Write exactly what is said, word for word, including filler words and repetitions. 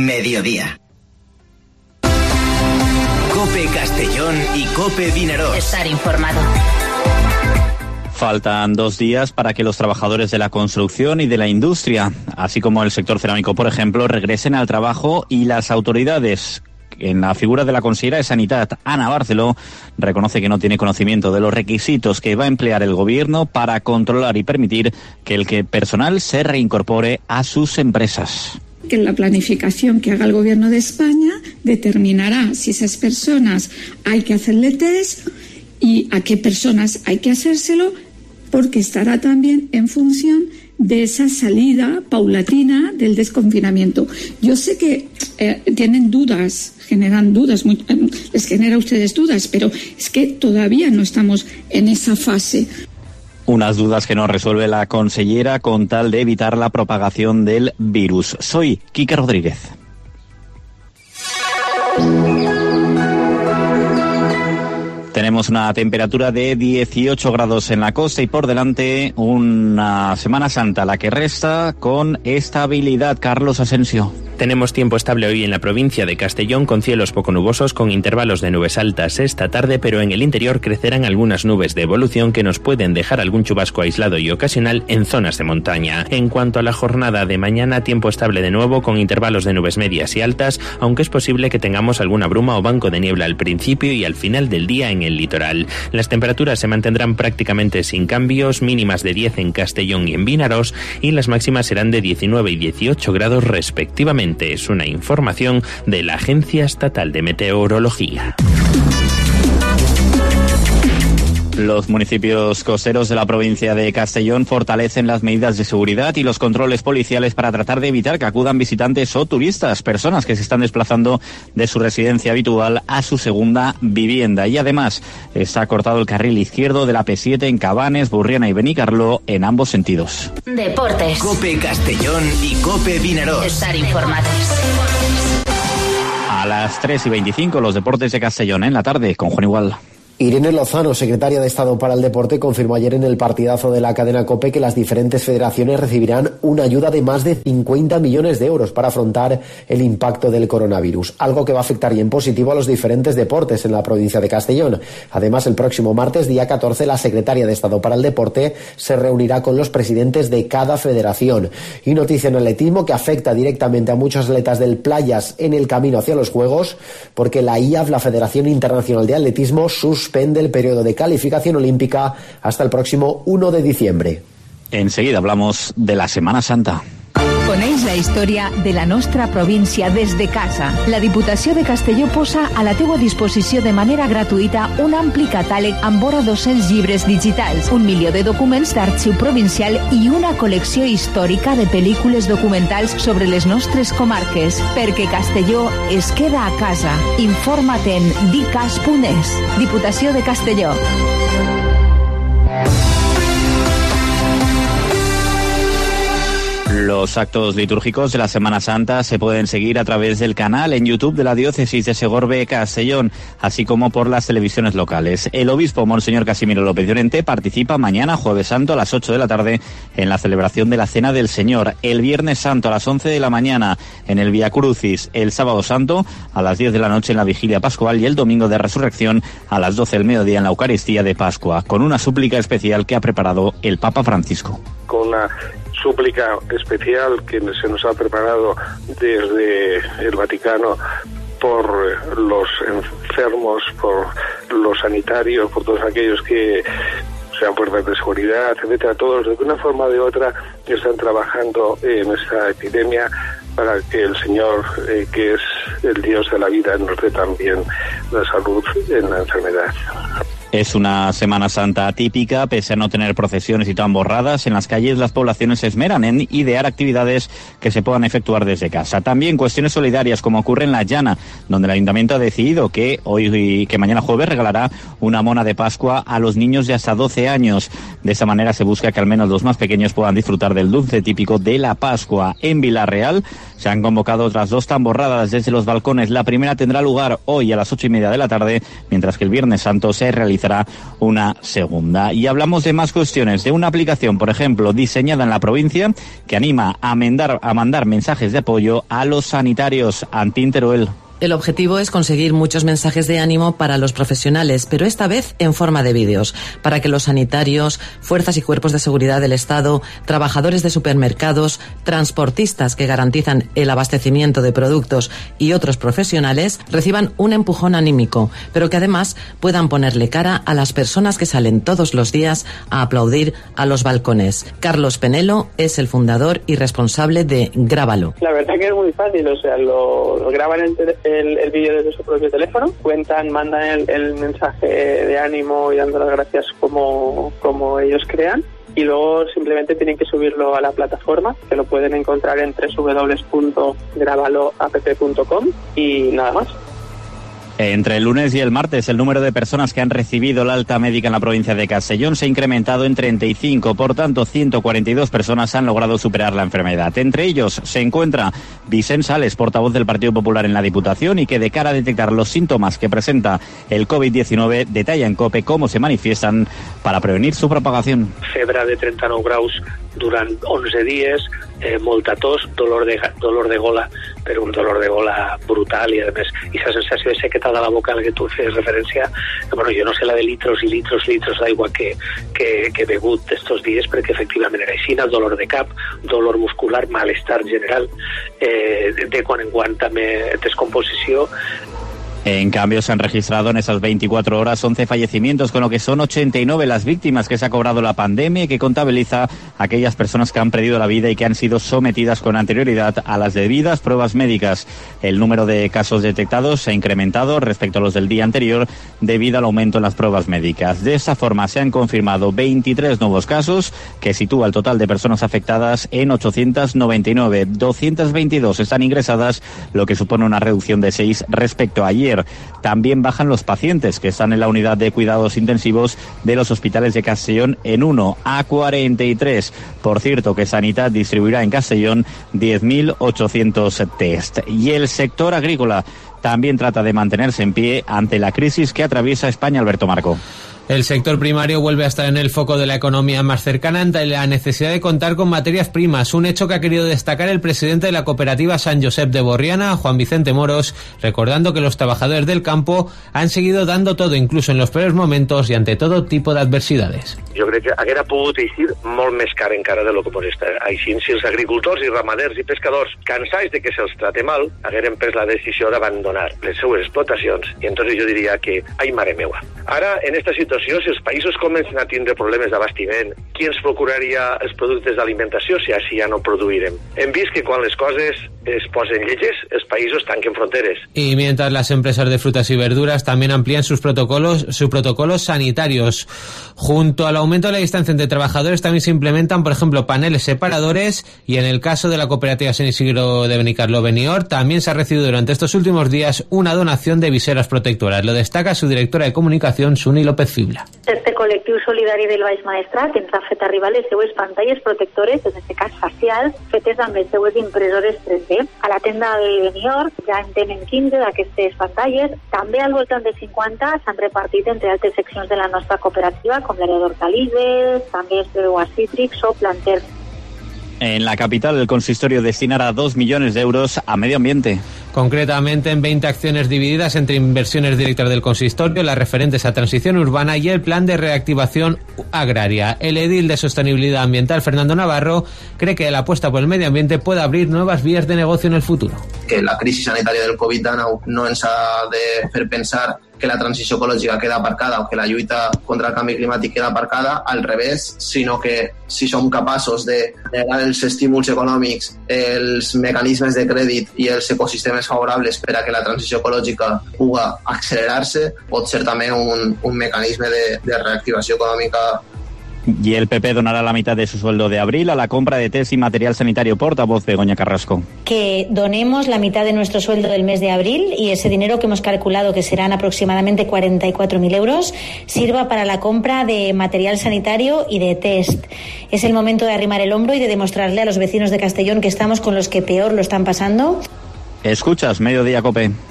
mediodía. COPE Castellón y COPE Vinaròs. Estar informado. Faltan dos días para que los trabajadores de la construcción y de la industria, así como el sector cerámico, por ejemplo, regresen al trabajo, y las autoridades, en la figura de la consellera de Sanidad, Ana Barceló, reconoce que no tiene conocimiento de los requisitos que va a emplear el gobierno para controlar y permitir que el que personal se reincorpore a sus empresas. Que la planificación que haga el gobierno de España determinará si esas personas hay que hacerle test y a qué personas hay que hacérselo, porque estará también en función de esa salida paulatina del desconfinamiento. Yo sé que eh, tienen dudas, generan dudas, muy, eh, les genera a ustedes dudas, pero es que todavía no estamos en esa fase. Unas dudas que no resuelve la consellera con tal de evitar la propagación del virus. Soy Quique Rodríguez. Tenemos una temperatura de dieciocho grados en la costa y por delante una Semana Santa, la que resta, con estabilidad. Carlos Asensio. Tenemos tiempo estable hoy en la provincia de Castellón, con cielos poco nubosos con intervalos de nubes altas esta tarde, pero en el interior crecerán algunas nubes de evolución que nos pueden dejar algún chubasco aislado y ocasional en zonas de montaña. En cuanto a la jornada de mañana, tiempo estable de nuevo con intervalos de nubes medias y altas, aunque es posible que tengamos alguna bruma o banco de niebla al principio y al final del día en el litoral. Las temperaturas se mantendrán prácticamente sin cambios, mínimas de diez en Castellón y en Vinaròs, y las máximas serán de diecinueve y dieciocho grados respectivamente. Es una información de la Agencia Estatal de Meteorología. Los municipios costeros de la provincia de Castellón fortalecen las medidas de seguridad y los controles policiales para tratar de evitar que acudan visitantes o turistas, personas que se están desplazando de su residencia habitual a su segunda vivienda. Y además está cortado el carril izquierdo de la P siete en Cabanes, Burriana y Benicarló en ambos sentidos. Deportes. COPE Castellón y COPE Vinaròs. Estar informados. A las tres y veinticinco los deportes de Castellón en la tarde con Juan Igual. Irene Lozano, secretaria de Estado para el Deporte, confirmó ayer en el partidazo de la cadena COPE que las diferentes federaciones recibirán una ayuda de más de cincuenta millones de euros para afrontar el impacto del coronavirus, algo que va a afectar y en positivo a los diferentes deportes en la provincia de Castellón. Además, el próximo martes, día catorce, la secretaria de Estado para el Deporte se reunirá con los presidentes de cada federación. Y noticia en el atletismo que afecta directamente a muchos atletas del Playas en el camino hacia los Juegos, porque la I A F, la Federación Internacional de Atletismo, sus suspende el periodo de calificación olímpica hasta el próximo uno de diciembre. Enseguida hablamos de la Semana Santa. Coneix la història de la nostra província des de casa. La Diputació de Castelló posa a la teua disposició de manera gratuïta un ampli catàleg amb vora dos-cents llibres digitals, un milió de documents d'arxiu provincial i una col·lecció històrica de pel·lícules documentals sobre les nostres comarques. Perquè Castelló es queda a casa. Informa't en dicas punt es. Diputació de Castelló. Los actos litúrgicos de la Semana Santa se pueden seguir a través del canal en YouTube de la Diócesis de Segorbe-Castellón, así como por las televisiones locales. El obispo Monseñor Casimiro López Llorente participa mañana, Jueves Santo, a las ocho de la tarde, en la celebración de la Cena del Señor. El Viernes Santo, a las once de la mañana, en el Vía Crucis. El Sábado Santo, a las diez de la noche, en la Vigilia Pascual. Y el Domingo de Resurrección, a las doce del mediodía, en la Eucaristía de Pascua, con una súplica especial que ha preparado el Papa Francisco. Con una súplica especial que se nos ha preparado desde el Vaticano por los enfermos, por los sanitarios, por todos aquellos que sean fuerzas de seguridad, etcétera, todos de una forma o de otra están trabajando en esta epidemia para que el Señor, eh, que es el Dios de la vida, nos dé también la salud en la enfermedad. Es una Semana Santa atípica, pese a no tener procesiones y tamborradas. En las calles las poblaciones se esmeran en idear actividades que se puedan efectuar desde casa. También cuestiones solidarias, como ocurre en La Llana, donde el Ayuntamiento ha decidido que hoy, que mañana jueves regalará una mona de Pascua a los niños de hasta doce años. De esta manera se busca que al menos los más pequeños puedan disfrutar del dulce típico de la Pascua. En Villarreal, se han convocado otras dos tamborradas desde los balcones. La primera tendrá lugar hoy a las ocho y media de la tarde, mientras que el Viernes Santo se realizará una segunda. Y hablamos de más cuestiones, de una aplicación, por ejemplo, diseñada en la provincia, que anima a mandar, a mandar mensajes de apoyo a los sanitarios. Antín Teruel. El objetivo es conseguir muchos mensajes de ánimo para los profesionales, pero esta vez en forma de vídeos, para que los sanitarios, fuerzas y cuerpos de seguridad del Estado, trabajadores de supermercados, transportistas que garantizan el abastecimiento de productos y otros profesionales reciban un empujón anímico, pero que además puedan ponerle cara a las personas que salen todos los días a aplaudir a los balcones. Carlos Penelo es el fundador y responsable de Grábalo. La verdad que es muy fácil, o sea, lo, lo graban en el el, el vídeo desde su propio teléfono, cuentan, mandan el, el mensaje de ánimo y dando las gracias como, como ellos crean, y luego simplemente tienen que subirlo a la plataforma, que lo pueden encontrar en doble u doble u doble u punto grábalo app punto com, y nada más. Entre el lunes y el martes, el número de personas que han recibido la alta médica en la provincia de Castellón se ha incrementado en treinta y cinco. Por tanto, ciento cuarenta y dos personas han logrado superar la enfermedad. Entre ellos se encuentra Vicent Sales, portavoz del Partido Popular en la Diputación, y que de cara a detectar los síntomas que presenta el covid diecinueve, detalla en COPE cómo se manifiestan para prevenir su propagación. Febre de trenta-nou graus durant onze dies, eh, molta tos, dolor de, dolor de gola, però un dolor de gola brutal, i a més, i la sensació de sequetat de la boca a la que tu fes referència, que, bueno, jo no sé la de litros i litros, litros d'aigua que, que, que he begut estos dies, perquè efectivament era així, dolor de cap, dolor muscular, malestar general, eh, de quan en quan també descomposició. En cambio, se han registrado en esas veinticuatro horas once fallecimientos, con lo que son ochenta y nueve las víctimas que se ha cobrado la pandemia y que contabiliza a aquellas personas que han perdido la vida y que han sido sometidas con anterioridad a las debidas pruebas médicas. El número de casos detectados se ha incrementado respecto a los del día anterior debido al aumento en las pruebas médicas. De esa forma, se han confirmado veintitrés nuevos casos, que sitúa el total de personas afectadas en ochocientos noventa y nueve. doscientos veintidós están ingresadas, lo que supone una reducción de seis respecto a ayer. También bajan los pacientes que están en la unidad de cuidados intensivos de los hospitales de Castellón en uno a cuarenta y tres. Por cierto, que Sanitat distribuirá en Castellón diez mil ochocientos test. Y el sector agrícola también trata de mantenerse en pie ante la crisis que atraviesa España. Alberto Marco. El sector primario vuelve a estar en el foco de la economía más cercana ante la necesidad de contar con materias primas, un hecho que ha querido destacar el presidente de la cooperativa San Josep de Borriana, Juan Vicente Moros, recordando que los trabajadores del campo han seguido dando todo, incluso en los peores momentos y ante todo tipo de adversidades. Jo crec que haguera pogut eixir molt més car encara de lo que pot estar. Així, si els agricultors i ramaders i pescadors, cansats de que se'ls trate mal, hagueren pres la decisió d'abandonar les seues explotacions, i entonces jo diria que, ai mare meua. Ara, en esta situació, si els països comencen a tindre problemes d'abastiment, qui ens procuraria els productes d'alimentació si així ja no produirem? Hem vist que quan les coses es posen lletges, els països tanquen fronteres. Y mientras las empresas de frutas y verduras también amplían sus protocolos, sus protocolos sanitarios. Junto al aumento de la distancia entre trabajadores también se implementan, por ejemplo, paneles separadores, y en el caso de la cooperativa San Isidro de Benicarló Benior también se ha recibido durante estos últimos días una donación de viseras protectoras. Lo destaca su directora de comunicación, Suni López Fibla. Este col·lectiu solidari del Baix Maestrat ens ha fet arribar les seues pantalles protectores, en aquest cas facials, fetes amb les seues impressores tres D. A la tenda de Benior ja en tenen quinze d'aquestes pantalles. També al voltant de cinquanta s'han repartit entre altres seccions de la nostra cooperativa, com l'àrea d'hortalisses, també es veu a cítrics o planters. En la capital, el consistorio destinará dos millones de euros a medio ambiente. Concretamente en veinte acciones divididas entre inversiones directas del consistorio, las referentes a transición urbana y el plan de reactivación agraria. El edil de Sostenibilidad Ambiental, Fernando Navarro, cree que la apuesta por el medio ambiente puede abrir nuevas vías de negocio en el futuro. Que la crisis sanitària del Covid no ens ha de fer pensar que la transició ecològica queda aparcada o que la lluita contra el canvi climàtic queda aparcada, al revés, sinó que si som capaços de generar els estímuls econòmics, els mecanismes de crèdit i els ecosistemes favorables per a que la transició ecològica pugui accelerar-se, pot ser també un, un mecanisme de, de reactivació econòmica Y el P P donará la mitad de su sueldo de abril a la compra de test y material sanitario. Portavoz Begoña Carrasco. Que donemos la mitad de nuestro sueldo del mes de abril y ese dinero que hemos calculado que serán aproximadamente cuarenta y cuatro mil euros sirva para la compra de material sanitario y de test. Es el momento de arrimar el hombro y de demostrarle a los vecinos de Castellón que estamos con los que peor lo están pasando. Escuchas Mediodía Cope.